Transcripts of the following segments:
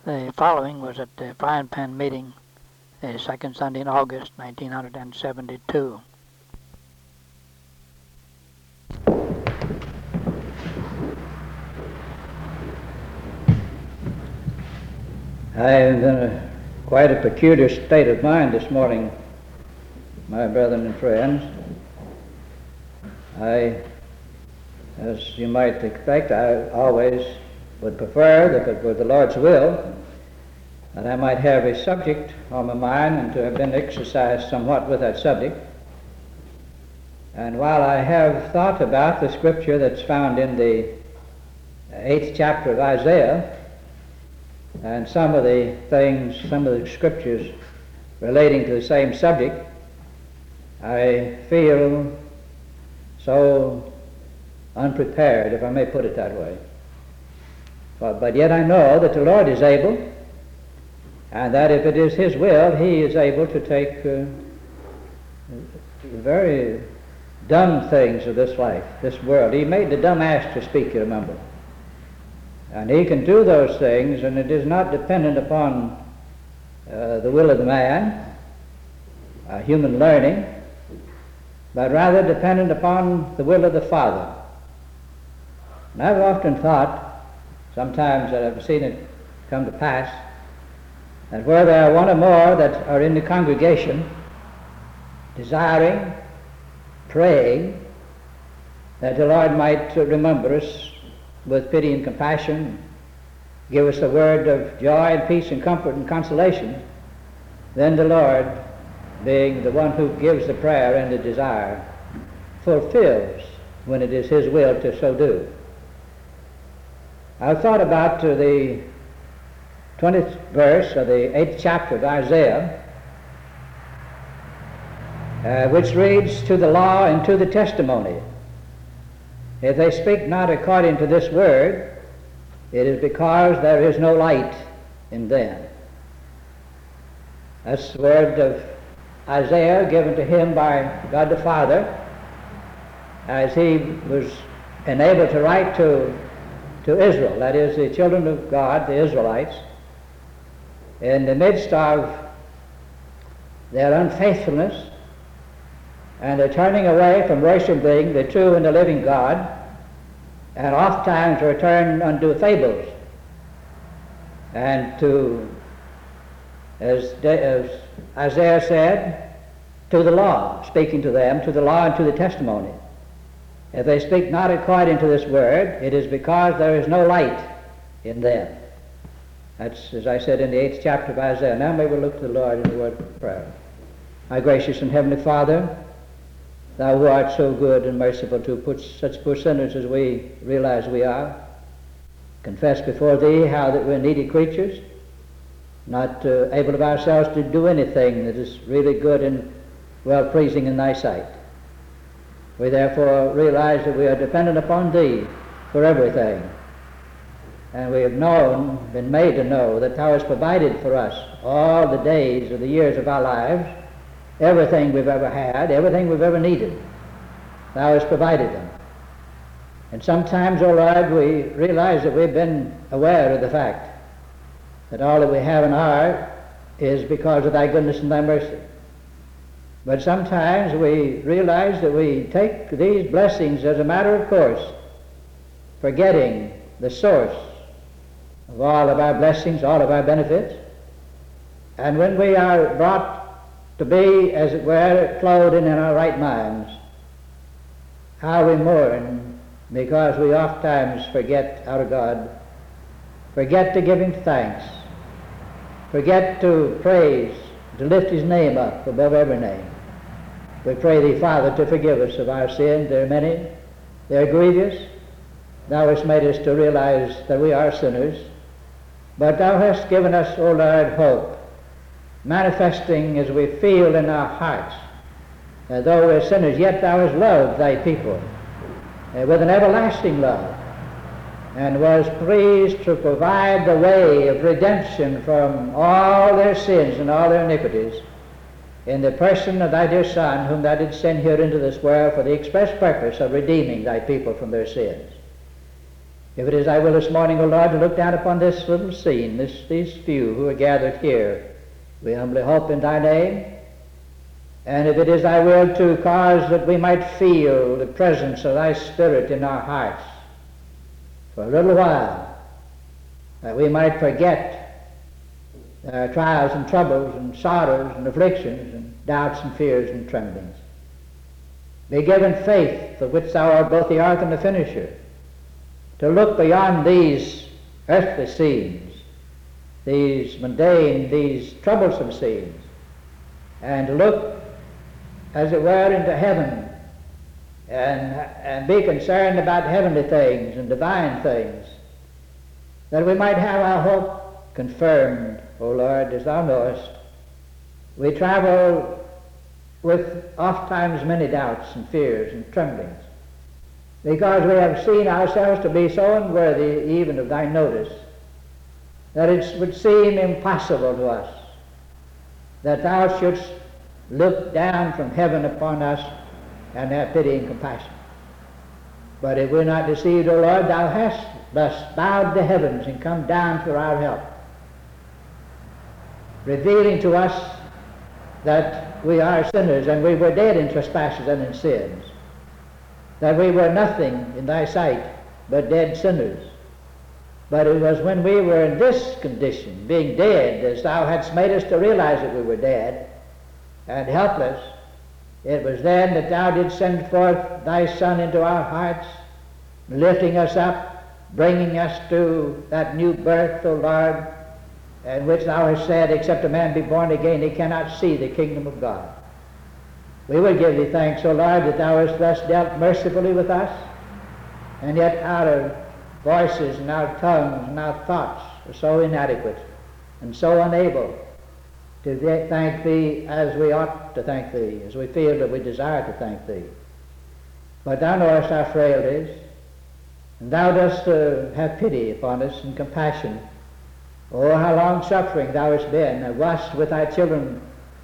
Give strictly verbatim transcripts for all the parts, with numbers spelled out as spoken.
The following was at the Frying Pan meeting, the second Sunday in August, nineteen seventy-two. I am in a, quite a peculiar state of mind this morning, my brethren and friends. I, as you might expect, I always would prefer, if it were the Lord's will, that I might have a subject on my mind and to have been exercised somewhat with that subject. And while I have thought about the scripture that's found in the eighth chapter of Isaiah, and some of the things, some of the scriptures relating to the same subject, I feel so unprepared, if I may put it that way. But, but yet I know that the Lord is able, and that if it is His will, He is able to take uh, very dumb things of this life, this world. He made the dumb ass to speak, you remember. And He can do those things, and it is not dependent upon uh, the will of the man, uh, human learning, but rather dependent upon the will of the Father. And I've often thought, sometimes that I've seen it come to pass, that where there are one or more that are in the congregation desiring, praying, that the Lord might remember us with pity and compassion, give us a word of joy and peace and comfort and consolation, then the Lord, being the one who gives the prayer and the desire, fulfills when it is His will to so do. I've thought about uh, the twentieth verse of the eighth chapter of Isaiah, uh, which reads, "To the law and to the testimony. If they speak not according to this word, it is because there is no light in them." That's the word of Isaiah given to him by God the Father as he was enabled to write to, to Israel, that is, the children of God, the Israelites, in the midst of their unfaithfulness and the turning away from worshiping the true and the living God, and oft times return unto fables, and to, as, as Isaiah said, to the law, speaking to them, to the law and to the testimony. If they speak not according to this word, it is because there is no light in them. That's, as I said, in the eighth chapter of Isaiah. Now may we look to the Lord in the word of prayer. My gracious and heavenly Father, Thou who art so good and merciful to put such poor sinners as we realize we are, confess before Thee how that we're needy creatures, not uh, able of ourselves to do anything that is really good and well-pleasing in Thy sight. We therefore realize that we are dependent upon Thee for everything, and we have known, been made to know, that Thou hast provided for us all the days of the years of our lives, everything we've ever had, everything we've ever needed. Thou hast provided them. And sometimes, O Lord, we realize that we've been aware of the fact that all that we have and are is because of Thy goodness and Thy mercy. But sometimes we realize that we take these blessings as a matter of course, forgetting the source of all of our blessings, all of our benefits. And when we are brought to be, as it were, clothed and in our right minds, how we mourn because we oft times forget our God, forget to give Him thanks, forget to praise, to lift His name up above every name. We pray Thee, Father, to forgive us of our sins. There are many, they are grievous. Thou hast made us to realize that we are sinners, but Thou hast given us, O Lord, hope, manifesting as we feel in our hearts that though we're sinners, yet Thou hast loved Thy people uh, with an everlasting love, and was pleased to provide the way of redemption from all their sins and all their iniquities in the person of Thy dear Son, whom Thou didst send here into this world for the express purpose of redeeming Thy people from their sins. If it is thy will this morning, O Lord, to look down upon this little scene, this, these few who are gathered here, we humbly hope in thy name. And if it is thy will to cause that we might feel the presence of thy Spirit in our hearts for a little while, that we might forget our trials and troubles and sorrows and afflictions and doubts and fears and tremblings. Be given faith, of which thou art both the author and the finisher, to look beyond these earthly scenes, these mundane, these troublesome scenes, and to look, as it were, into heaven, and, and be concerned about heavenly things and divine things, that we might have our hope confirmed, O Lord, as thou knowest. We travel with oft times many doubts and fears and tremblings, because we have seen ourselves to be so unworthy even of thy notice, that it would seem impossible to us that thou shouldst look down from heaven upon us and have pity and compassion. But if we're not deceived, O Lord, thou hast thus bowed the heavens and come down for our help, revealing to us that we are sinners, and we were dead in trespasses and in sins, that we were nothing in thy sight but dead sinners. But it was when we were in this condition, being dead, as thou hadst made us to realize that we were dead and helpless, it was then that thou didst send forth thy Son into our hearts, lifting us up, bringing us to that new birth, O Lord, in which thou hast said, except a man be born again, he cannot see the kingdom of God. We will give thee thanks, O Lord, that thou hast thus dealt mercifully with us, and yet our voices and our tongues and our thoughts are so inadequate and so unable to thank thee as we ought to thank thee, as we feel that we desire to thank thee. But thou knowest our frailties, and thou dost uh, have pity upon us and compassion. Oh, how long-suffering thou hast been, uh, washed with thy children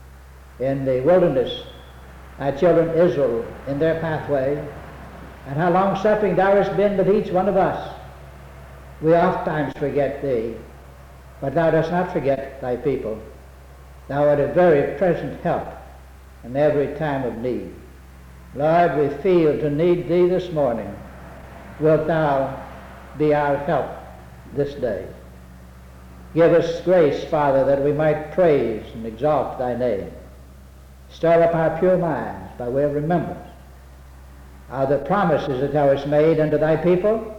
in the wilderness, thy children Israel in their pathway, and how long-suffering thou hast been with each one of us. We oftentimes forget thee, but thou dost not forget thy people. Thou art a very present help in every time of need. Lord, we feel to need thee this morning. Wilt thou be our help this day? Give us grace, Father, that we might praise and exalt thy name. Stir up our pure minds by way of remembrance of the promises that thou hast made unto thy people,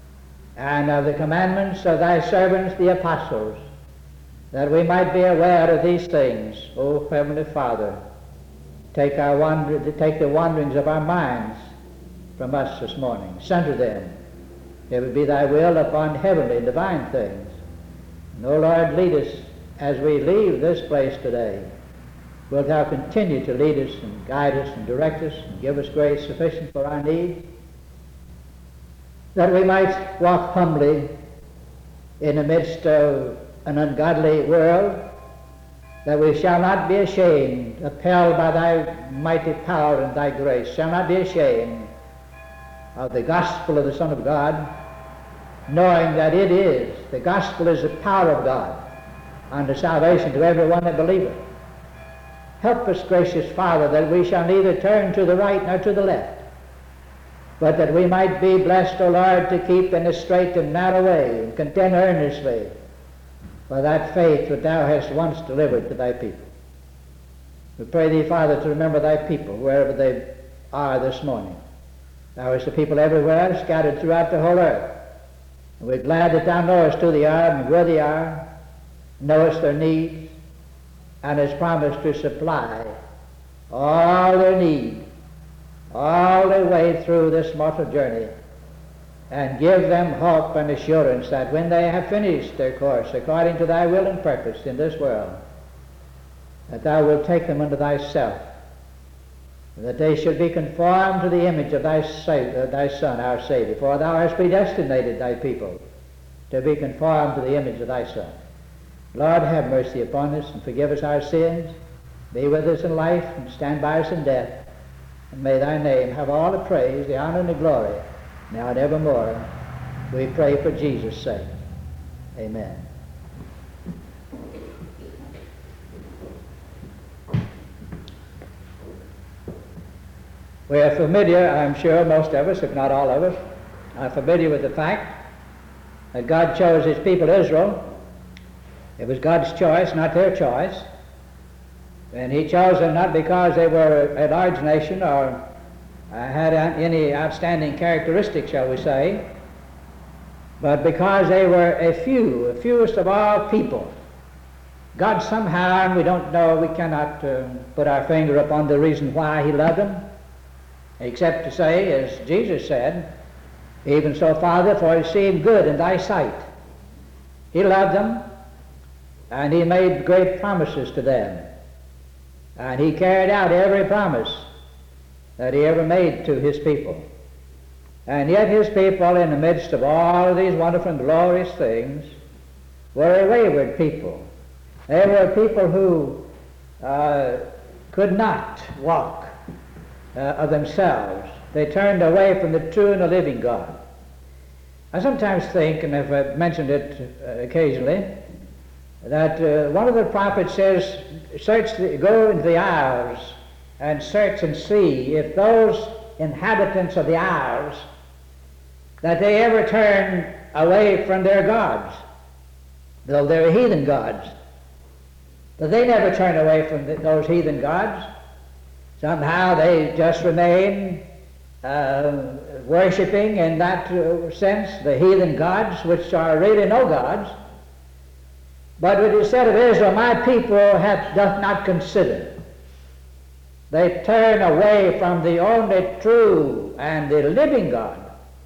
and of the commandments of thy servants the apostles, that we might be aware of these things. O Heavenly Father, take our wander, take the wanderings of our minds from us this morning. Center them, if it be thy will, upon heavenly and divine things. And, O Lord, lead us as we leave this place today. Wilt thou continue to lead us and guide us and direct us and give us grace sufficient for our need, that we might walk humbly in the midst of an ungodly world, that we shall not be ashamed, upheld by thy mighty power and thy grace, shall not be ashamed of the gospel of the Son of God, knowing that it is, the gospel is the power of God unto salvation to everyone that believeth. Help us, gracious Father, that we shall neither turn to the right nor to the left, but that we might be blessed, O Lord, to keep in a straight and narrow way, and contend earnestly for that faith that thou hast once delivered to thy people. We pray thee, Father, to remember thy people wherever they are this morning. Thou hast the people everywhere, scattered throughout the whole earth. And we're glad that thou knowest who they are and where they are, knowest their needs, and hast promised to supply all their need, all their way through this mortal journey, and give them hope and assurance that when they have finished their course according to thy will and purpose in this world, that thou wilt take them unto thyself, that they should be conformed to the image of thy, uh, thy Son, our Savior. For thou hast predestinated thy people to be conformed to the image of thy Son. Lord, have mercy upon us and forgive us our sins. Be with us in life and stand by us in death. And may thy name have all the praise, the honor, and the glory, now and evermore. We pray for Jesus' sake. Amen. We are familiar, I'm sure, most of us, if not all of us, are familiar with the fact that God chose his people Israel. It was God's choice, not their choice. And he chose them not because they were a large nation or uh, had any outstanding characteristics, shall we say, but because they were a few, the fewest of all people. God somehow, and we don't know, we cannot uh, put our finger upon the reason why he loved them, except to say, as Jesus said, even so, Father, for it seemed good in thy sight. He loved them, and he made great promises to them. And he carried out every promise that he ever made to his people. And yet his people, in the midst of all of these wonderful and glorious things, were a wayward people. They were people who uh, could not walk uh, of themselves. They turned away from the true and the living God. I sometimes think, and I've mentioned it uh, occasionally, that uh, one of the prophets says, search the, go into the isles and search and see if those inhabitants of the isles, that they ever turn away from their gods, though they're heathen gods, that they never turn away from the, those heathen gods. Somehow they just remain uh, worshipping in that uh, sense the heathen gods, which are really no gods. But it is said of Israel, my people hath, doth not consider. They turn away from the only true and the living God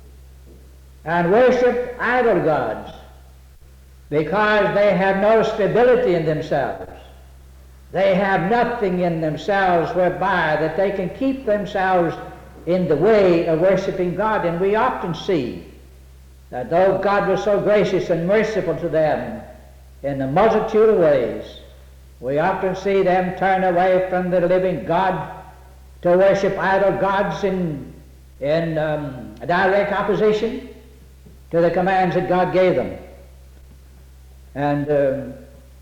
and worship idol gods because they have no stability in themselves. They have nothing in themselves whereby that they can keep themselves in the way of worshiping God. And we often see that though God was so gracious and merciful to them in a multitude of ways, we often see them turn away from the living God to worship idol gods in, in um, direct opposition to the commands that God gave them. And um,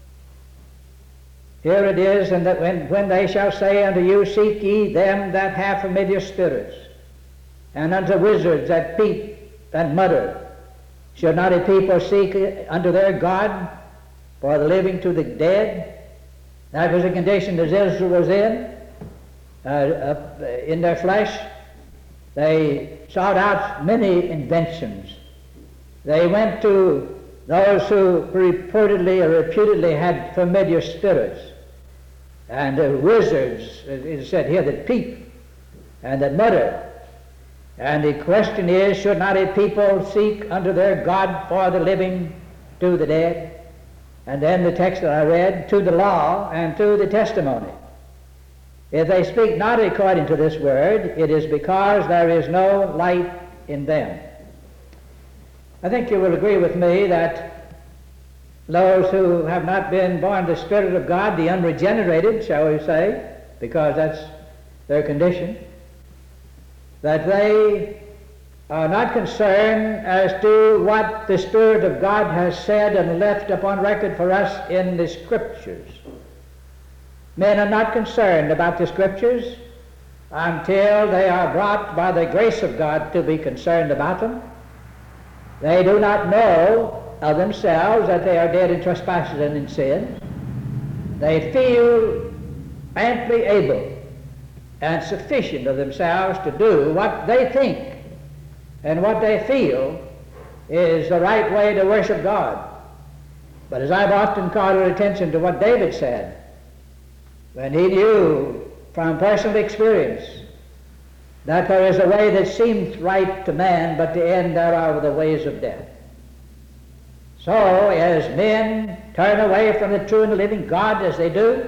here it is, and that when, when they shall say unto you, seek ye them that have familiar spirits, and unto wizards that peep and mutter, should not a people seek unto their God for the living to the dead? That was the condition that Israel was in, uh, uh, in their flesh. They sought out many inventions. They went to those who reportedly or reputedly had familiar spirits, and uh, wizards, it is said here, that peep and that mutter. And the question is, should not a people seek unto their God for the living to the dead? And then the text that I read, to the law and to the testimony. If they speak not according to this word, it is because there is no light in them. I think you will agree with me that those who have not been born of the Spirit of God, the unregenerated, shall we say, because that's their condition, that they are not concerned as to what the Spirit of God has said and left upon record for us in the Scriptures. Men are not concerned about the Scriptures until they are brought by the grace of God to be concerned about them. They do not know of themselves that they are dead in trespasses and in sins. They feel amply able and sufficient of themselves to do what they think and what they feel is the right way to worship God. But as I've often called your attention to what David said, when he knew from personal experience that there is a way that seems right to man, but the end thereof are the ways of death. So, as men turn away from the true and the living God as they do,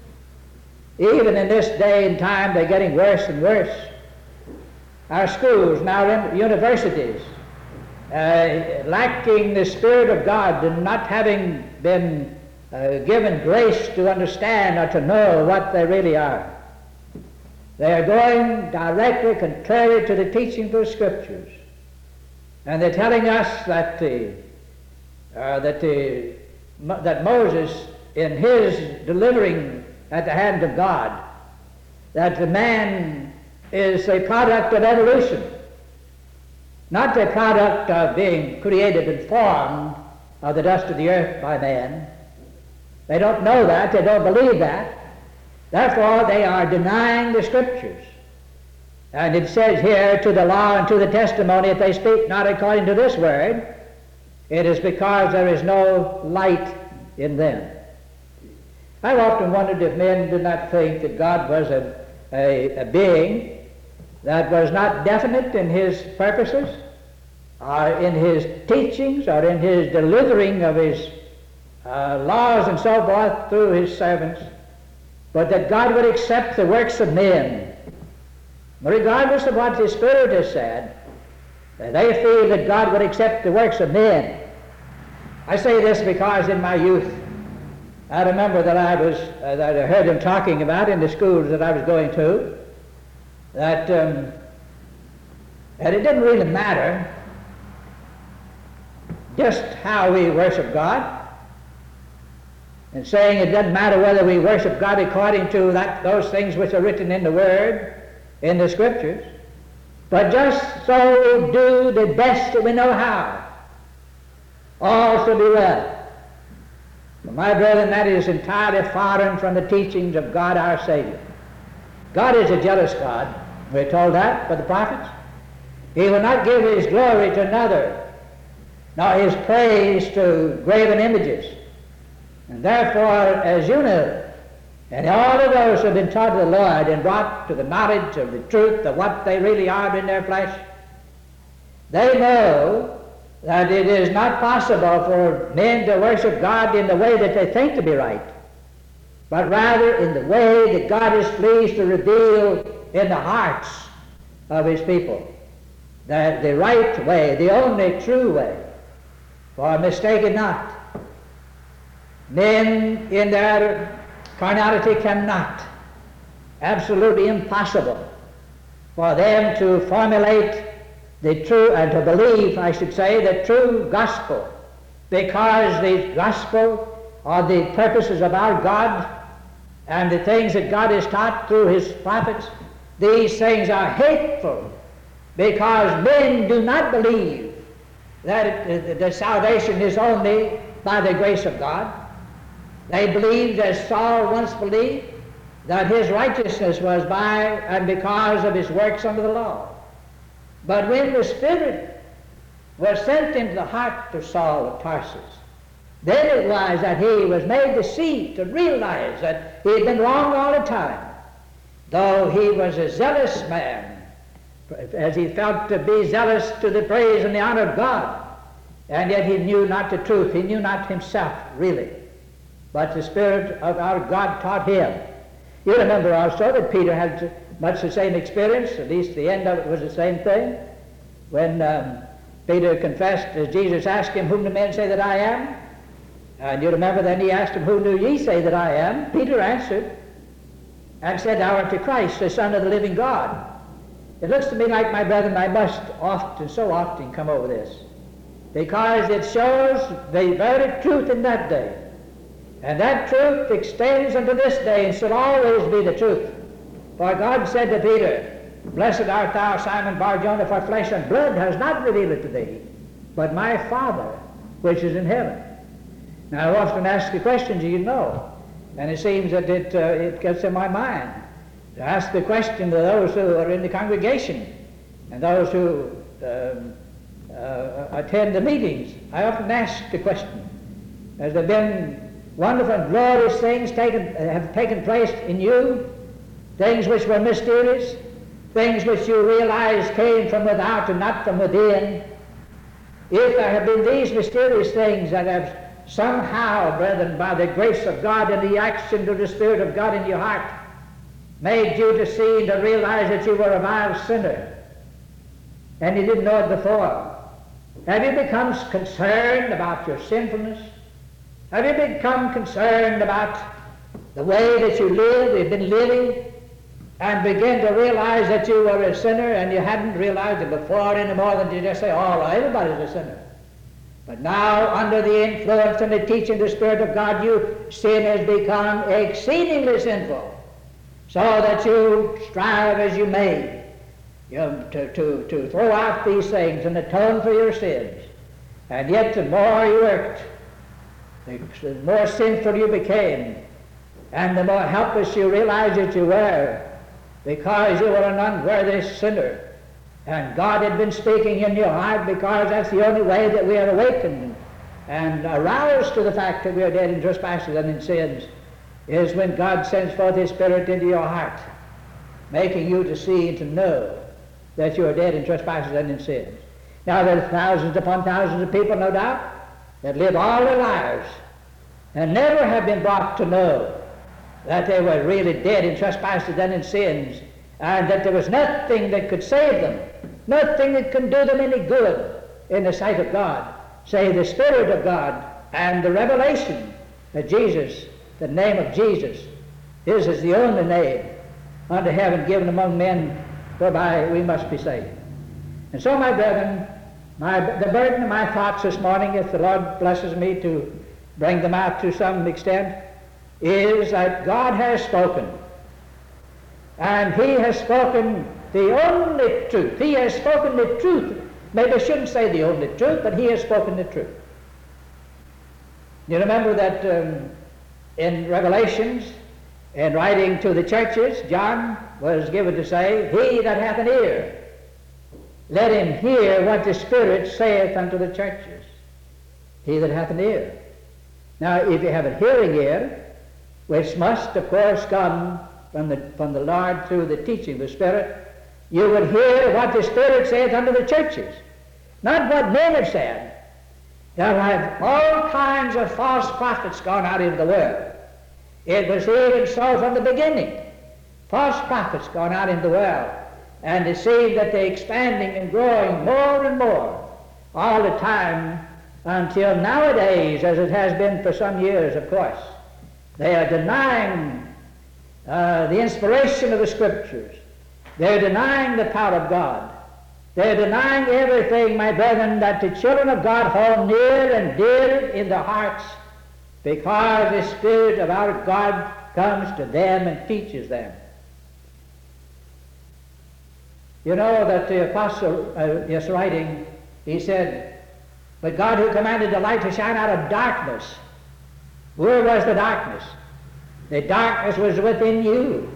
even in this day and time they're getting worse and worse. Our schools and our universities, uh, lacking the Spirit of God and not having been uh, given grace to understand or to know what they really are. They are going directly contrary to the teaching of the Scriptures. And they're telling us that the, uh, that the, that Moses, in his delivering at the hand of God, that the man is a product of evolution, not a product of being created and formed of the dust of the earth by man. They don't know that, they don't believe that. Therefore, they are denying the Scriptures. And it says here, to the law and to the testimony, if they speak not according to this word, it is because there is no light in them. I've often wondered if men did not think that God was a, a, a being that was not definite in his purposes, or in his teachings, or in his delivering of his uh, laws and so forth through his servants, but that God would accept the works of men, regardless of what the Spirit has said. They feel that God would accept the works of men. I say this because in my youth, I remember that I was uh, that I heard him talking about in the schools that I was going to, that um, that it didn't really matter just how we worship God, and saying it doesn't matter whether we worship God according to that those things which are written in the Word, in the Scriptures, but just so we do the best that we know how. All shall be well. But my brethren, that is entirely foreign from the teachings of God our Savior. God is a jealous God. We're told that by the prophets. He will not give his glory to another, nor his praise to graven images. And therefore, as you know, and all of those who have been taught of the Lord and brought to the knowledge of the truth of what they really are in their flesh, they know that it is not possible for men to worship God in the way that they think to be right, but rather in the way that God is pleased to reveal in the hearts of his people. That the right way, the only true way, for mistake it not. Men in their carnality cannot, absolutely impossible for them to formulate the true, and to believe, I should say, the true gospel, because the gospel are the purposes of our God and the things that God has taught through his prophets. These things are hateful because men do not believe that it, the salvation is only by the grace of God. They believed, as Saul once believed, that his righteousness was by and because of his works under the law. But when the Spirit was sent into the heart of Saul of Tarsus, then it was that he was made to see, to realize that he had been wrong all the time. Though he was a zealous man, as he felt to be zealous to the praise and the honor of God, and yet he knew not the truth, he knew not himself really, but the Spirit of our God taught him. You remember also that Peter had much the same experience, at least the end of it was the same thing, when um, Peter confessed, as Jesus asked him, "Whom do men say that I am?" And you remember then he asked him, "Whom do ye say that I am?" Peter answered and said, "Thou art the Christ, the Son of the living God." It looks to me like, my brethren, I must often, so often come over this, because it shows the very truth in that day. And that truth extends unto this day and shall always be the truth. For God said to Peter, "Blessed art thou, Simon Bar-Jonah, for flesh and blood has not revealed it to thee, but my Father which is in heaven." Now, I often ask the question, do you know? And it seems that it, uh, it gets in my mind to ask the question to those who are in the congregation and those who um, uh, attend the meetings. I often ask the question, has there been wonderful and glorious things taken, uh, have taken place in you? Things which were mysterious, things which you realized came from without and not from within. If there have been these mysterious things that have somehow, brethren, by the grace of God and the action of the Spirit of God in your heart, made you to see and to realize that you were a vile sinner, and you didn't know it before, have you become concerned about your sinfulness? Have you become concerned about the way that you live, you've been living? and begin to realize that you were a sinner and you hadn't realized it before any more than to just say, oh, well, everybody's a sinner. But now, under the influence and the teaching of the Spirit of God, you sin has become exceedingly sinful, so that you strive as you may you know, to, to, to throw out these things and atone for your sins. And yet the more you worked, the, the more sinful you became, and the more helpless you realized that you were, because you were an unworthy sinner. And God had been speaking in your heart, because that's the only way that we are awakened and aroused to the fact that we are dead in trespasses and in sins, is when God sends forth His Spirit into your heart, making you to see and to know that you are dead in trespasses and in sins. Now there are thousands upon thousands of people, no doubt, that live all their lives and never have been brought to know that they were really dead in trespasses and in sins, and that there was nothing that could save them, nothing that can do them any good in the sight of God, save the Spirit of God and the revelation that Jesus, the name of Jesus, His is the only name under heaven given among men whereby we must be saved. And so, my brethren, my, the burden of my thoughts this morning, if the Lord blesses me to bring them out to some extent, is that God has spoken. And He has spoken the only truth. He has spoken the truth. Maybe I shouldn't say the only truth, but He has spoken the truth. You remember that um, in Revelations, in writing to the churches, John was given to say, he that hath an ear, let him hear what the Spirit saith unto the churches. He that hath an ear. Now, if you have a hearing ear, which must, of course, come from the, from the Lord through the teaching of the Spirit, you would hear what the Spirit saith unto the churches, not what men have said. There have all kinds of false prophets gone out into the world. It was even so from the beginning. False prophets gone out into the world, and it seemed that they're expanding and growing more and more all the time, until nowadays, as it has been for some years, of course, they are denying uh, the inspiration of the Scriptures. They're denying the power of God. They're denying everything, my brethren, that the children of God hold near and dear in their hearts, because the Spirit of our God comes to them and teaches them. You know that the apostle uh, is writing, he said, but God who commanded the light to shine out of darkness, where was the darkness? The darkness was within you.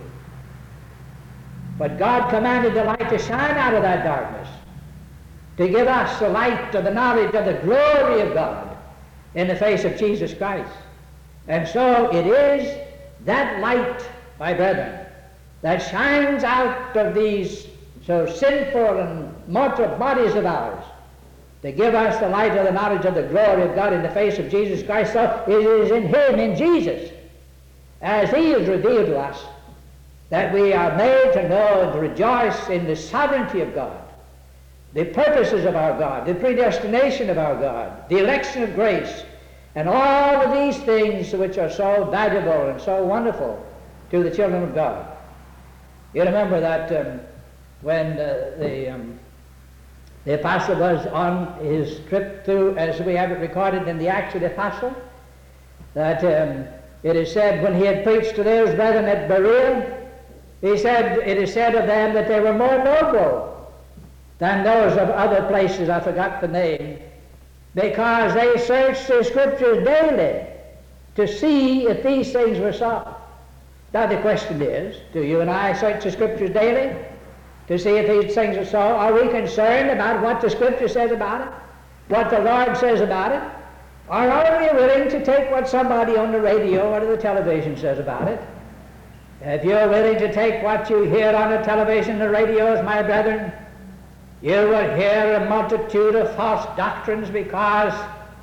But God commanded the light to shine out of that darkness, to give us the light of the knowledge of the glory of God in the face of Jesus Christ. And so it is that light, my brethren, that shines out of these so sinful and mortal bodies of ours, to give us the light of the knowledge of the glory of God in the face of Jesus Christ. So it is in Him, in Jesus, as He is revealed to us, that we are made to know and to rejoice in the sovereignty of God, the purposes of our God, the predestination of our God, the election of grace, and all of these things which are so valuable and so wonderful to the children of God. You remember that um, when uh, the, um, the apostle was on his trip through, as we have it recorded in the Acts of the Apostle, that um, it is said when he had preached to those brethren at Berea, he said, it is said of them that they were more noble than those of other places, I forgot the name, because they searched the Scriptures daily to see if these things were so. Now the question is, do you and I search the Scriptures daily to see if these things are so? Are we concerned about what the Scripture says about it, what the Lord says about it? Or are we willing to take what somebody on the radio or the television says about it? If you're willing to take what you hear on the television and the radios, my brethren, you will hear a multitude of false doctrines, because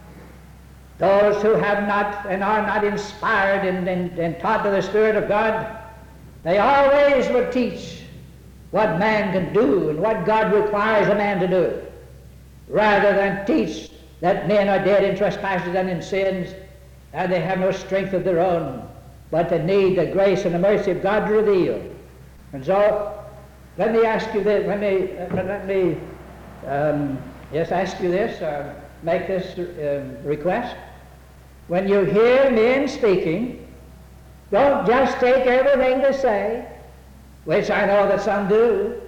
those who have not and are not inspired and, and, and taught by the Spirit of God, they always will teach what man can do and what God requires a man to do, rather than teach that men are dead in trespasses and in sins, and they have no strength of their own, but they need the grace and the mercy of God to reveal. And so, let me ask you this, let me, uh, let me um, just ask you this, or make this uh, request. When you hear men speaking, don't just take everything they say, which I know that some do,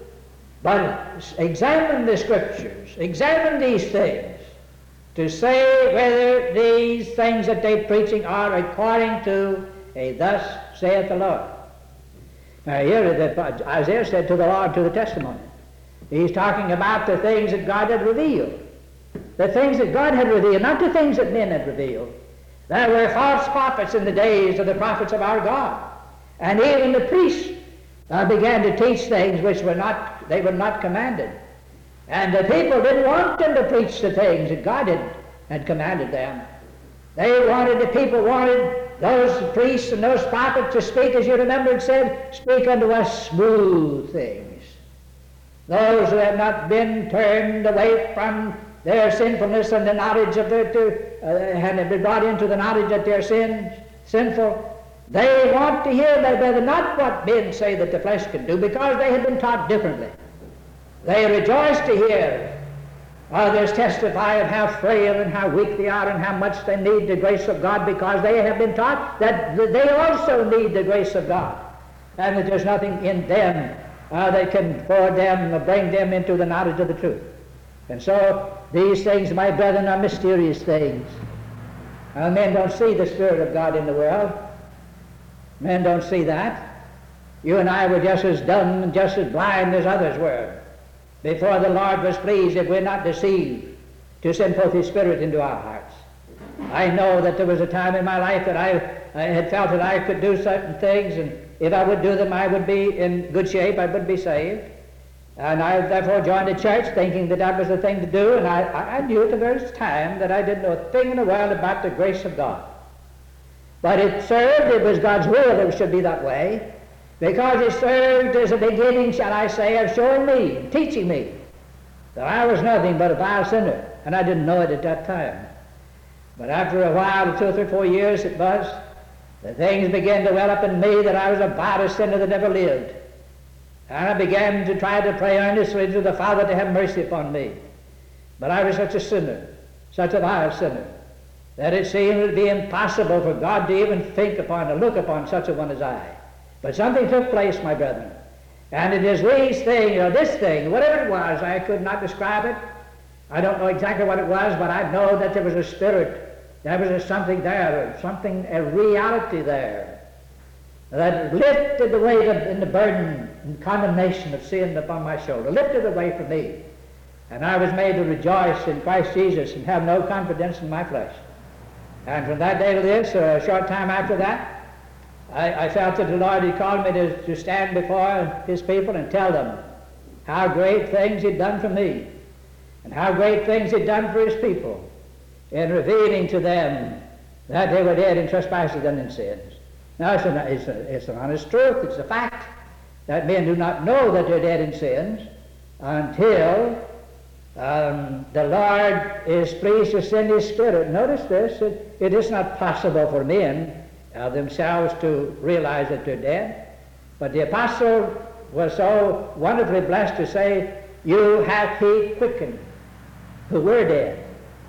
but examine the Scriptures, examine these things, to say whether these things that they're preaching are according to a thus saith the Lord. Now here that Isaiah said to the Lord, to the testimony. He's talking about the things that God had revealed. The things that God had revealed, not the things that men had revealed. There were false prophets in the days of the prophets of our God. And even the priests uh, began to teach things which were not, they were not commanded. And the people didn't want them to preach the things that God had, had commanded them. They wanted, the people wanted those priests and those prophets to speak, as you remember it said, speak unto us smooth things. Those who have not been turned away from their sinfulness and the knowledge of their, to, uh, and been brought into the knowledge that they're sin, sinful, they want to hear that, not what men say that the flesh can do, because they have been taught differently. They rejoice to hear others testify of how frail and how weak they are and how much they need the grace of God, because they have been taught that they also need the grace of God, and that there's nothing in them uh, that can forward them or bring them into the knowledge of the truth. And so these things, my brethren, are mysterious things. Uh, men don't see the Spirit of God in the world. Men don't see that. You and I were just as dumb and just as blind as others were before the Lord was pleased, if we're not deceived, to send forth His Spirit into our hearts. I know that there was a time in my life that I, I had felt that I could do certain things, and if I would do them, I would be in good shape, I would be saved. And I therefore joined a church thinking that that was the thing to do, and I, I knew at the very time that I didn't know a thing in the world about the grace of God. But it served, it was God's will that it should be that way, because it served as a beginning, shall I say, of showing me, teaching me, that I was nothing but a vile sinner, and I didn't know it at that time. But after a while, two or three, four years it was, the things began to well up in me that I was a vilest sinner that ever lived. And I began to try to pray earnestly to the Father to have mercy upon me. But I was such a sinner, such a vile sinner, that it seemed to be impossible for God to even think upon or look upon such a one as I. But something took place, my brethren. And it is these things, or this thing, whatever it was, I could not describe it. I don't know exactly what it was, but I know that there was a spirit. There was a something there, something, a reality there, that lifted the weight of, and the burden and condemnation of sin upon my shoulder, lifted away from me. And I was made to rejoice in Christ Jesus and have no confidence in my flesh. And from that day to this, or a short time after that, I, I felt that the Lord had called me to, to stand before His people and tell them how great things He'd done for me, and how great things He'd done for His people, in revealing to them that they were dead in trespasses and in sins. Now, it's an, it's, a, it's an honest truth. It's a fact that men do not know that they're dead in sins until um, the Lord is pleased to send His Spirit. Notice this, it, it is not possible for men uh, themselves to realize that they're dead. But the apostle was so wonderfully blessed to say, "You hath He quickened who were dead."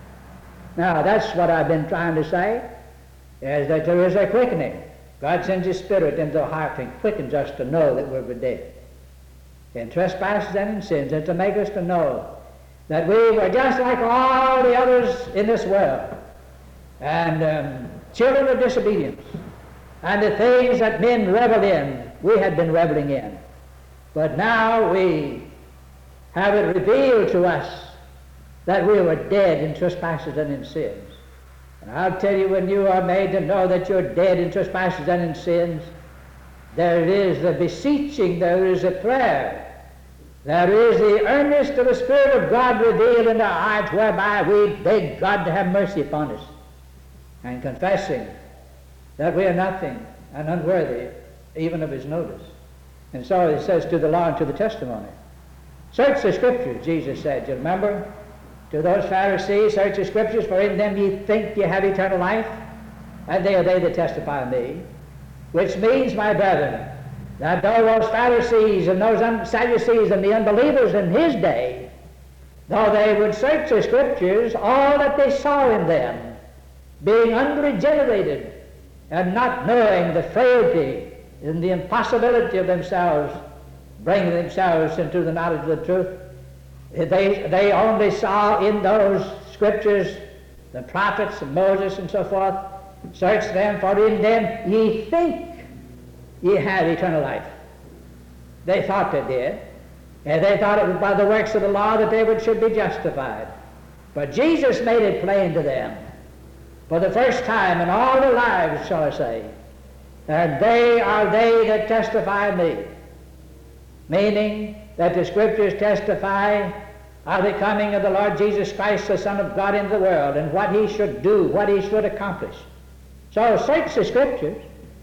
Now, that's what I've been trying to say, is that there is a quickening. God sends His Spirit into the heart and quickens us to know that we're dead in trespasses and in sins, and to make us to know that we were just like all the others in this world, and um, children of disobedience, and the things that men revel in, we had been reveling in. But now we have it revealed to us that we were dead in trespasses and in sins. And I'll tell you, when you are made to know that you're dead in trespasses and in sins, there is the beseeching, there is a prayer, there is the earnest of the Spirit of God revealed in our hearts, whereby we beg God to have mercy upon us, and confessing that we are nothing and unworthy even of His notice. And so it says to the law and to the testimony. Search the Scriptures, Jesus said. You remember? To those Pharisees, search the Scriptures, for in them ye think ye have eternal life, and they are they that testify of me. Which means, my brethren, that though those Pharisees and those un- Sadducees and the unbelievers in his day, though they would search the Scriptures, all that they saw in them, being unregenerated and not knowing the frailty and the impossibility of themselves, bringing themselves into the knowledge of the truth, they, they only saw in those Scriptures the prophets and Moses and so forth. Search them, for in them ye think ye have eternal life. They thought they did, and they thought it was by the works of the law that they would, should be justified. But Jesus made it plain to them, for the first time in all their lives, shall I say, and they are they that testify me, meaning that the Scriptures testify of the coming of the Lord Jesus Christ, the Son of God, into the world, and what he should do, what he should accomplish. So search the Scriptures,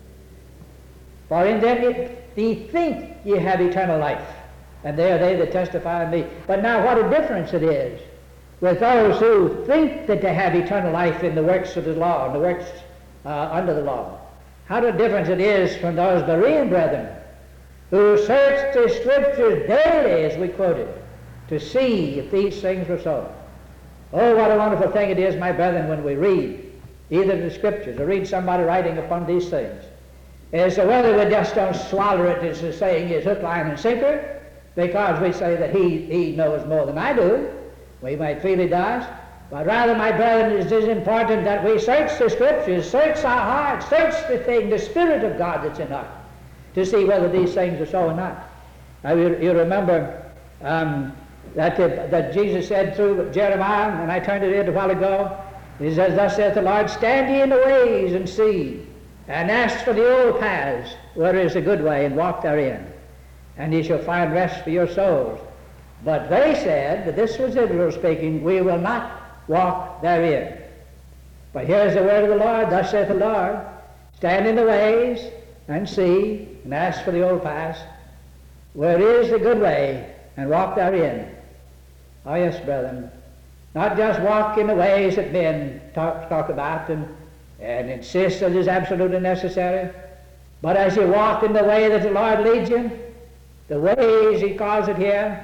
for in them ye think ye have eternal life, and they are they that testify of me. But now what a difference it is with those who think that they have eternal life in the works of the law, and the works uh, under the law. How a difference it is from those Berean brethren who searched the Scriptures daily, as we quoted, to see if these things were so. Oh, what a wonderful thing it is, my brethren, when we read either the Scriptures or read somebody writing upon these things, is so whether we just don't swallow it as the saying is hook, line, and sinker, because we say that he, he knows more than I do. We might feel he does. But rather, my brethren, it is important that we search the Scriptures, search our hearts, search the thing, the Spirit of God that's in us, to see whether these things are so or not. Now, you, you remember um, that, the, that Jesus said through Jeremiah, and I turned it in a while ago, he says, thus saith the Lord, stand ye in the ways and see, and ask for the old paths, where is a good way, and walk therein, and ye shall find rest for your souls. But they said, that this was Israel speaking, we will not walk therein. But here's the word of the Lord, thus saith the Lord, stand in the ways, and see, and ask for the old paths, where is the good way, and walk therein. Oh yes, brethren, not just walk in the ways that men talk, talk about and, and insist that is absolutely necessary, but as you walk in the way that the Lord leads you, the ways he calls it here,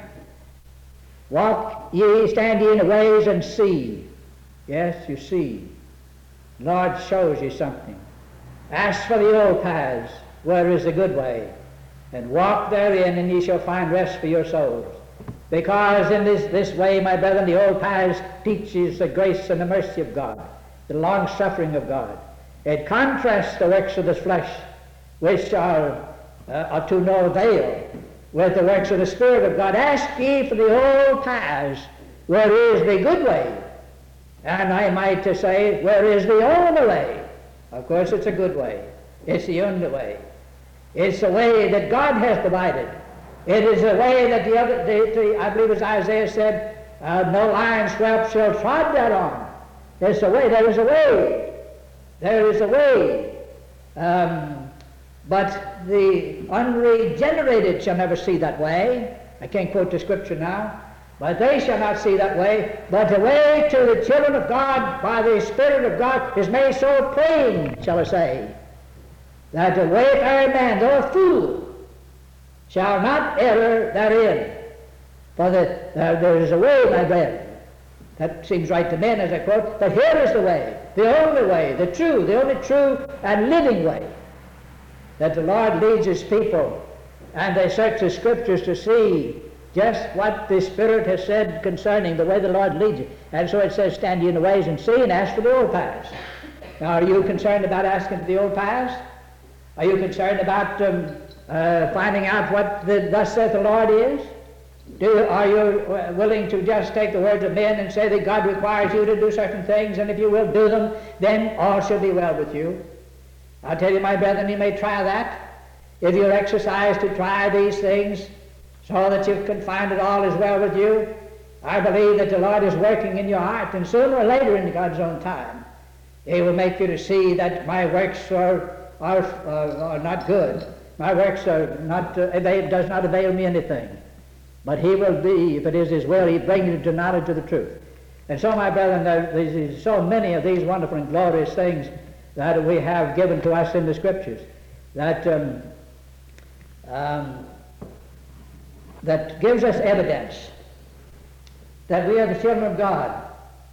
walk ye, stand ye in the ways and see. Yes, you see. The Lord shows you something. Ask for the old paths, where is the good way, and walk therein, and ye shall find rest for your souls. Because in this, this way, my brethren, the old paths teaches the grace and the mercy of God, the long-suffering of God. It contrasts the works of the flesh, which are, uh, are to no avail, with the works of the Spirit of God. Ask ye for the old paths, where is the good way, and I might to say, where is the only way. Of course, it's a good way. It's the only way. It's the way that God has provided. It is the way that the other, the, the, I believe as Isaiah said, uh, no lion's whelp shall trod thereon. It's the way. There is a way. There is a way. Um, but the unregenerated shall never see that way. I can't quote the scripture now. But they shall not see that way. But the way to the children of God by the Spirit of God is made so plain, shall I say, that the wayfaring man, though a fool, shall not err therein. For the, uh, there is a way, my brethren. That seems right to men, as I quote. But here is the way, the only way, the true, the only true and living way, that the Lord leads his people, and they search the Scriptures to see just what the Spirit has said concerning the way the Lord leads you. And so it says, stand ye in the ways and see, and ask for the old paths. Now, are you concerned about asking for the old paths? Are you concerned about um, uh, finding out what the thus saith the Lord is? Do, are you willing to just take the words of men and say that God requires you to do certain things, and if you will do them, then all shall be well with you? I'll tell you, my brethren, you may try that. If you're exercised to try these things so that you can find that all is well with you, I believe that the Lord is working in your heart, and sooner or later in God's own time, he will make you to see that my works are, are, uh, are not good. My works are not, uh, avail, does not avail me anything. But he will be, if it is his will, he brings you to knowledge of the truth. And so, my brethren, there is so many of these wonderful and glorious things that we have given to us in the Scriptures, that um, um, that gives us evidence that we are the children of God.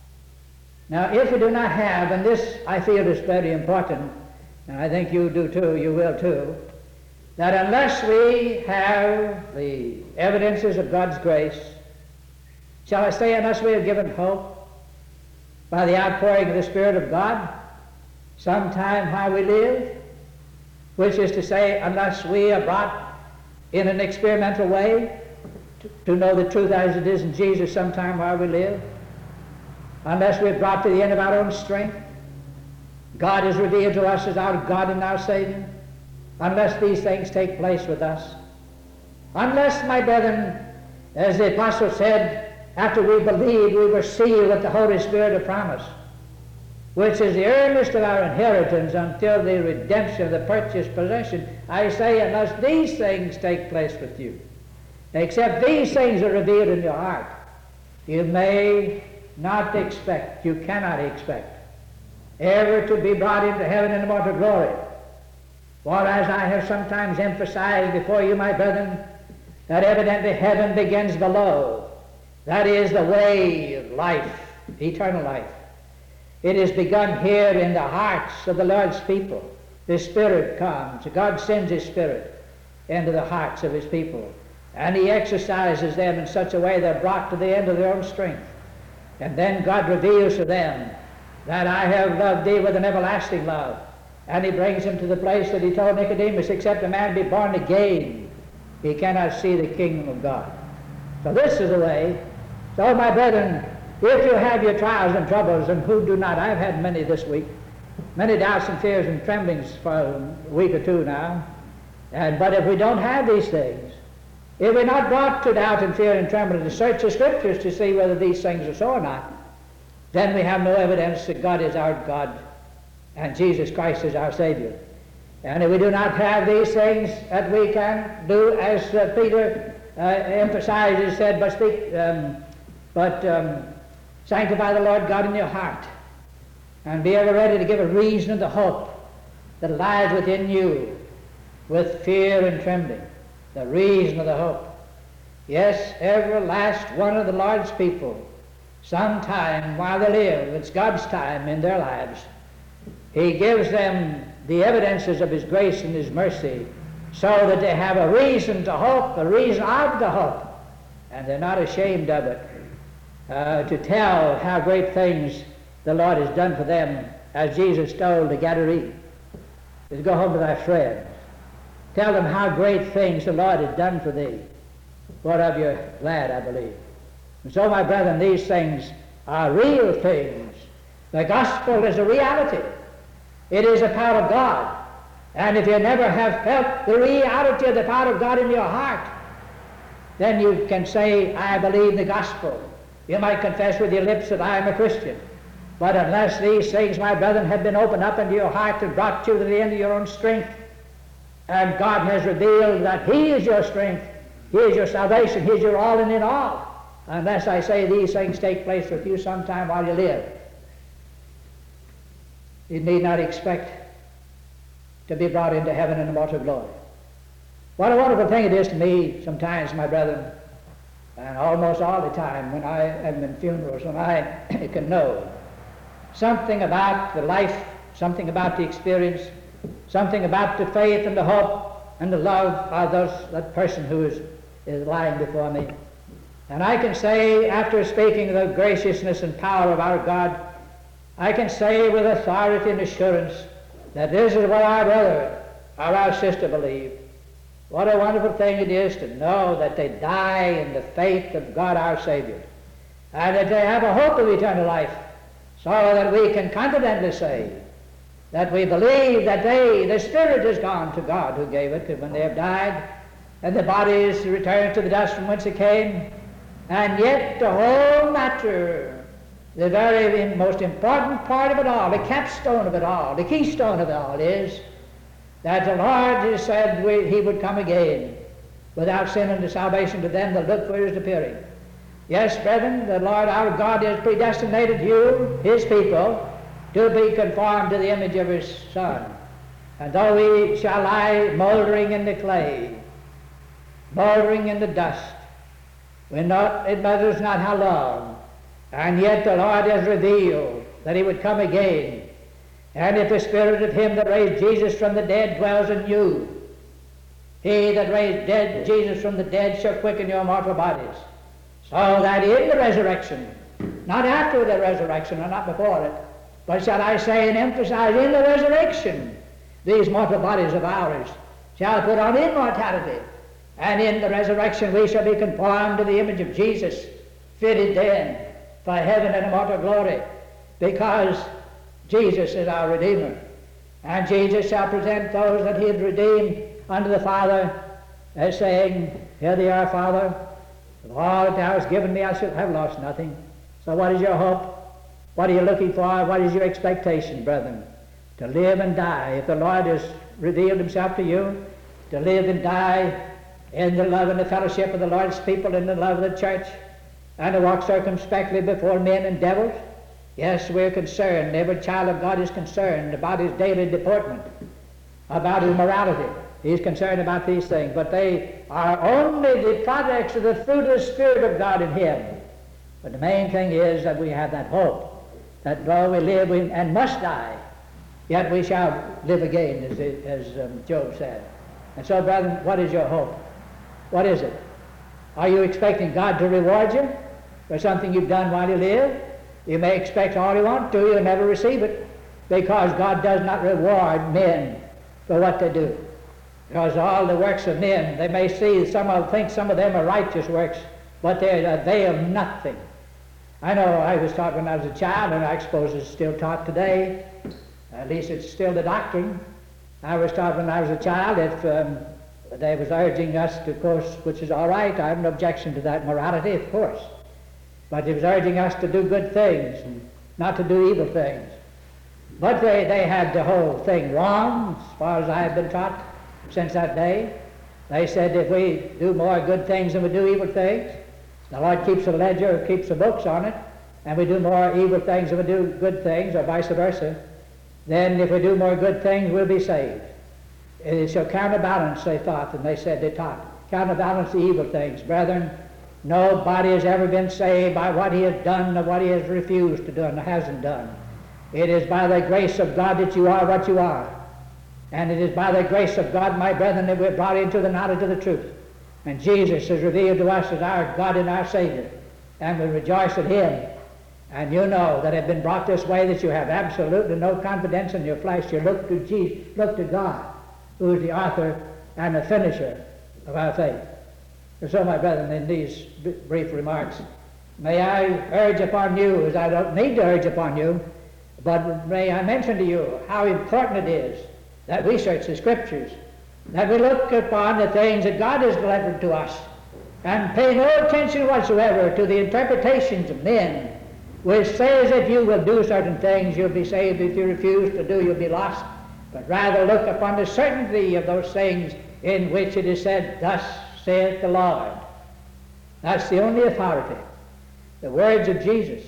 Now, if we do not have, and this I feel is very important, and I think you do too, you will too, that unless we have the evidences of God's grace, shall I say, unless we are given hope by the outpouring of the Spirit of God sometime while we live, which is to say, unless we are brought in an experimental way to, to know the truth as it is in Jesus sometime while we live, unless we're brought to the end of our own strength, God is revealed to us as our God and our Savior, unless these things take place with us, unless, my brethren, as the Apostle said, after we believed, we were sealed with the Holy Spirit of promise, which is the earnest of our inheritance until the redemption of the purchased possession. I say, unless these things take place with you, except these things are revealed in your heart, you may not expect, you cannot expect, ever to be brought into heaven in immortal glory. For as I have sometimes emphasized before you, my brethren, that evidently heaven begins below. That is the way of life, eternal life. It is begun here in the hearts of the Lord's people. The Spirit comes. God sends His Spirit into the hearts of His people. And He exercises them in such a way they're brought to the end of their own strength. And then God reveals to them that I have loved thee with an everlasting love. And He brings them to the place that He told Nicodemus, except a man be born again, he cannot see the kingdom of God. So this is the way. So, my brethren, if you have your trials and troubles, and who do not, I've had many this week, many doubts and fears and tremblings for a week or two now, and but if we don't have these things, if we're not brought to doubt and fear and trembling to search the Scriptures to see whether these things are so or not, then we have no evidence that God is our God and Jesus Christ is our Savior. And if we do not have these things, that we can do as uh, Peter uh, emphasized, he said, but speak, um, but um, sanctify the Lord God in your heart, and be ever ready to give a reason of the hope that lies within you with fear and trembling. The reason of the hope. Yes, every last one of the Lord's people, sometime while they live, it's God's time in their lives, He gives them the evidences of His grace and His mercy so that they have a reason to hope, a reason of the hope, and they're not ashamed of it, uh, to tell how great things the Lord has done for them, as Jesus told the Gadarene. Is go home to thy friends. Tell them how great things the Lord has done for thee. Whereof you're glad, I believe. And so, my brethren, these things are real things. The gospel is a reality. It is a power of God. And if you never have felt the reality of the power of God in your heart, then you can say, I believe the gospel. You might confess with your lips that I am a Christian. But unless these things, my brethren, have been opened up into your heart and brought you to the end of your own strength, and God has revealed that He is your strength, He is your salvation, He is your all and in all, unless I say these things take place with you sometime while you live, you need not expect to be brought into heaven in immortal glory. What a wonderful thing it is to me sometimes, my brethren, and almost all the time when I am in funerals, when I can know something about the life, something about the experience, something about the faith and the hope and the love of those, that person who is, is lying before me. And I can say, after speaking of the graciousness and power of our God, I can say with authority and assurance that this is what our brother or our sister believed. What a wonderful thing it is to know that they die in the faith of God our Savior, and that they have a hope of eternal life, so that we can confidently say that we believe that they, the spirit is gone to God who gave it when they have died, and the body is returned to the dust from whence it came, and yet the whole matter, the very most important part of it all, the capstone of it all, the keystone of it all is that the Lord has said we, He would come again without sin unto salvation to them that look for His appearing. Yes, brethren, the Lord our God has predestinated you, His people, to be conformed to the image of His Son. And though we shall lie mouldering in the clay, mouldering in the dust. We not, it matters not how long, and yet the Lord has revealed that he would come again. And if the Spirit of him that raised Jesus from the dead dwells in you, he that raised dead Jesus from the dead shall quicken your mortal bodies, so that in the resurrection, not after the resurrection or not before it, but shall I say and emphasize, in the resurrection, these mortal bodies of ours shall put on immortality, and in the resurrection we shall be conformed to the image of Jesus, fitted then for heaven and immortal glory, because Jesus is our Redeemer. And Jesus shall present those that he had redeemed unto the Father, as saying, Here they are, Father, of all that thou hast given me I should have lost nothing. So what is your hope? What are you looking for? What is your expectation, brethren? To live and die. If the Lord has revealed himself to you, to live and die in the love and the fellowship of the Lord's people, in the love of the church, and to walk circumspectly before men and devils. Yes, we're concerned. Every child of God is concerned about his daily deportment, about his morality. He's concerned about these things. But they are only the products of the fruit of the Spirit of God in him. But the main thing is that we have that hope, that though we live we, and must die, yet we shall live again, as, it, as um, Job said. And so, brethren, what is your hope? What is it? Are you expecting God to reward you for something you've done while you live? You may expect all you want to, you'll never receive it, because God does not reward men for what they do. Because all the works of men, they may see, some of think some of them are righteous works, but they avail nothing. I know I was taught when I was a child, and I suppose it's still taught today. At least it's still the doctrine. I was taught when I was a child if um, they was urging us to, of course, which is all right, I have no objection to that morality, of course. But it was urging us to do good things and not to do evil things. But they, they had the whole thing wrong, as far as I have been taught since that day. They said if we do more good things than we do evil things, the Lord keeps a ledger, keeps the books on it, and we do more evil things than we do good things, or vice versa, then if we do more good things, we'll be saved. It shall counterbalance, they thought, and they said they taught, counterbalance the evil things. Brethren, nobody has ever been saved by what he has done or what he has refused to do and hasn't done. It is by the grace of God that you are what you are. And it is by the grace of God, my brethren, that we're brought into the knowledge of the truth. And Jesus is revealed to us as our God and our Savior. And we rejoice in him. And you know that have been brought this way, that you have absolutely no confidence in your flesh. You look to Jesus, look to God, who is the author and the finisher of our faith. And so, my brethren, in these brief remarks, may I urge upon you, as I don't need to urge upon you, but may I mention to you how important it is that we search the Scriptures, that we look upon the things that God has delivered to us, and pay no attention whatsoever to the interpretations of men, which says if you will do certain things, you'll be saved. If you refuse to do, you'll be lost. But rather look upon the certainty of those things in which it is said, Thus saith the Lord. That's the only authority. The words of Jesus,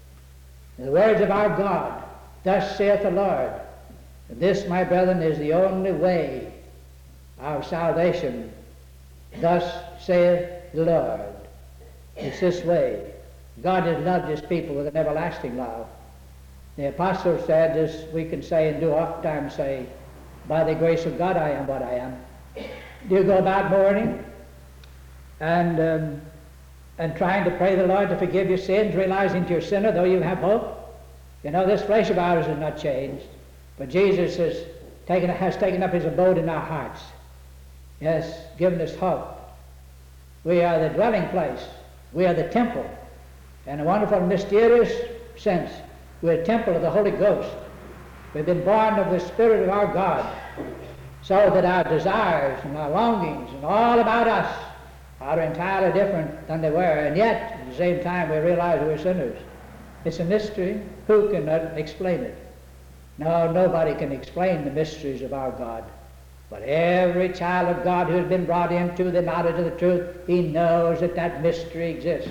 the words of our God, Thus saith the Lord. And this, my brethren, is the only way of salvation. Thus saith the Lord. It's this way. God has loved his people with an everlasting love. The apostle said, as we can say and do oftentimes say, by the grace of God I am what I am. Do you go about mourning and um, and trying to pray the Lord to forgive your sins, realizing you're a sinner, though you have hope? You know, this flesh of ours is not changed, but Jesus has taken, has taken up his abode in our hearts. Yes, given us hope. We are the dwelling place. We are the temple. In a wonderful, mysterious sense, we're a temple of the Holy Ghost. We've been born of the Spirit of our God, so that our desires and our longings and all about us are entirely different than they were. And yet, at the same time, we realize we're sinners. It's a mystery. Who can explain it? No, nobody can explain the mysteries of our God. But every child of God who has been brought into the knowledge of the truth, he knows that that mystery exists.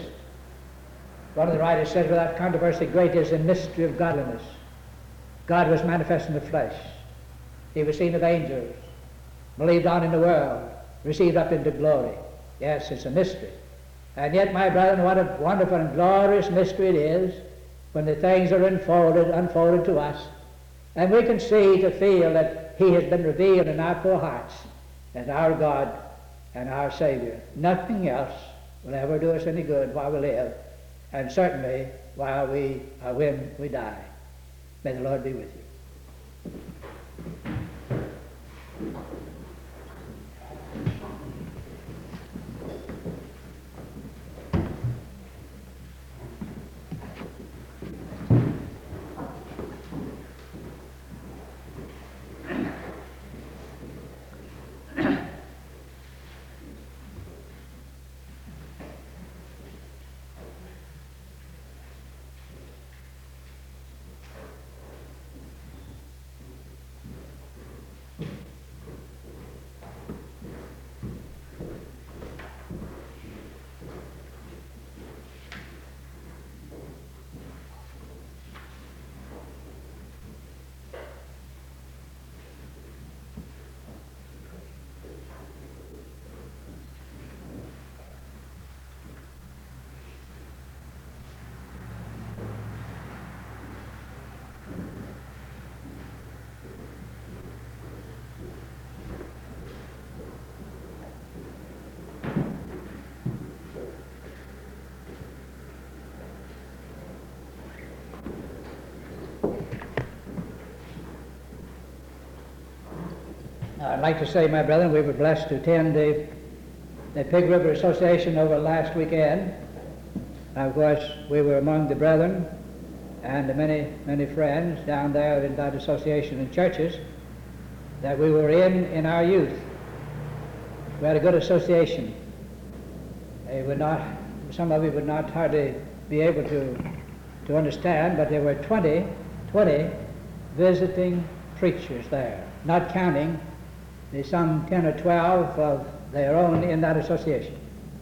One of the writers says, without controversy, great is the mystery of godliness. God was manifest in the flesh. He was seen of angels, believed on in the world, received up into glory. Yes, it's a mystery. And yet, my brethren, what a wonderful and glorious mystery it is when the things are unfolded, unfolded to us, and we can see to feel that he has been revealed in our poor hearts as our God and our Savior. Nothing else will ever do us any good while we live, and certainly while we uh, when we die. May the Lord be with you. I'd like to say, my brethren, we were blessed to attend the, the Pig River Association over last weekend. And of course, we were among the brethren and the many, many friends down there in that association and churches that we were in in our youth. We had a good association. They would not, some of you would not hardly be able to, to understand, but there were twenty, twenty visiting preachers there, not counting the some ten or twelve of their own in that association.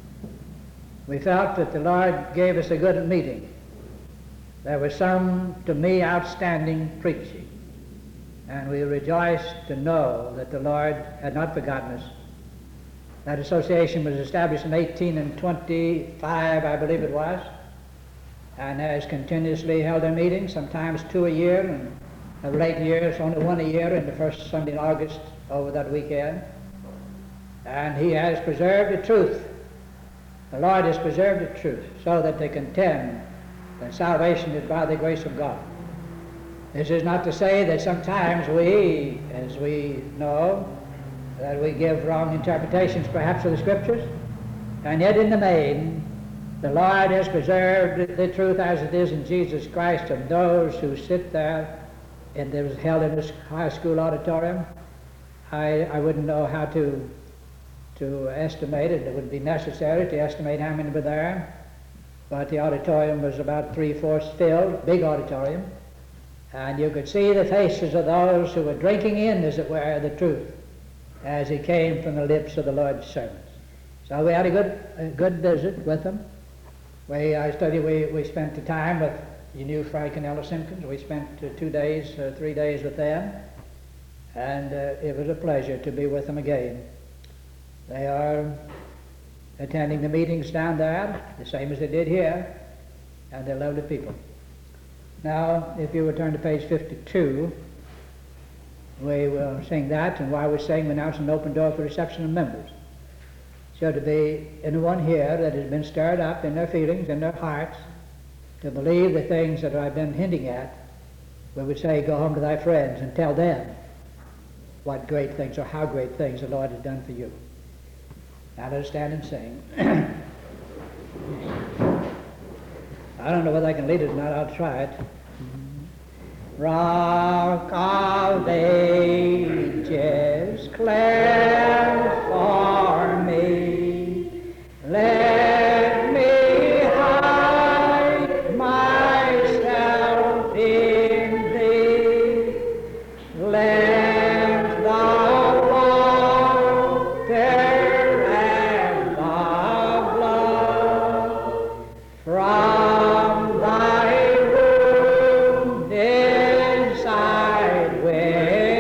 We felt that the Lord gave us a good meeting. There was some, to me, outstanding preaching, and we rejoiced to know that the Lord had not forgotten us. That association was established in eighteen twenty-five, I believe it was, and has continuously held their meetings, sometimes two a year, and of late years only one a year in the first Sunday in August over that weekend. And he has preserved the truth. The Lord has preserved the truth so that they contend that salvation is by the grace of God. This is not to say that sometimes we, as we know, that we give wrong interpretations perhaps of the Scriptures, and yet in the main, the Lord has preserved the truth as it is in Jesus Christ, and those who sit there, and it was held in this high school auditorium. I, I wouldn't know how to to estimate it. It would be necessary to estimate how many were there, but the auditorium was about three-fourths filled, big auditorium, and you could see the faces of those who were drinking in, as it were, the truth as it came from the lips of the Lord's servants. So we had a good a good visit with them. We, I studied, we, we spent the time with, you knew Frank and Ella Simpkins. We spent uh, two days, uh, three days with them, and uh, it was a pleasure to be with them again. They are attending the meetings down there, the same as they did here, and they're lovely people. Now, if you would turn to page fifty-two, we will sing that, and while we sing, we announce an open door for reception of members. So to be anyone here that has been stirred up in their feelings, in their hearts, to believe the things that I've been hinting at, we would say, go home to thy friends and tell them what great things or how great things the Lord has done for you. Now let us stand and sing. I don't know whether I can lead it or not. I'll try it. Rock of ages, clear for me, let me hide myself in thee, let the water and the blood from thy wounded side with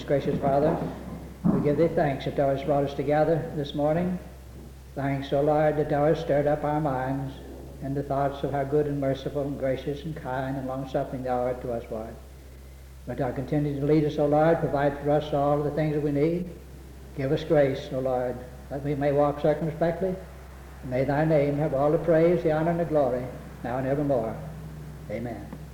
most gracious Father, we give thee thanks that thou hast brought us together this morning. Thanks, O Lord, that thou hast stirred up our minds and the thoughts of how good and merciful and gracious and kind and long-suffering thou art to us, Lord. But thou continue to lead us, O Lord, provide for us all the things that we need. Give us grace, O Lord, that we may walk circumspectly. And may thy name have all the praise, the honor, and the glory, now and evermore. Amen.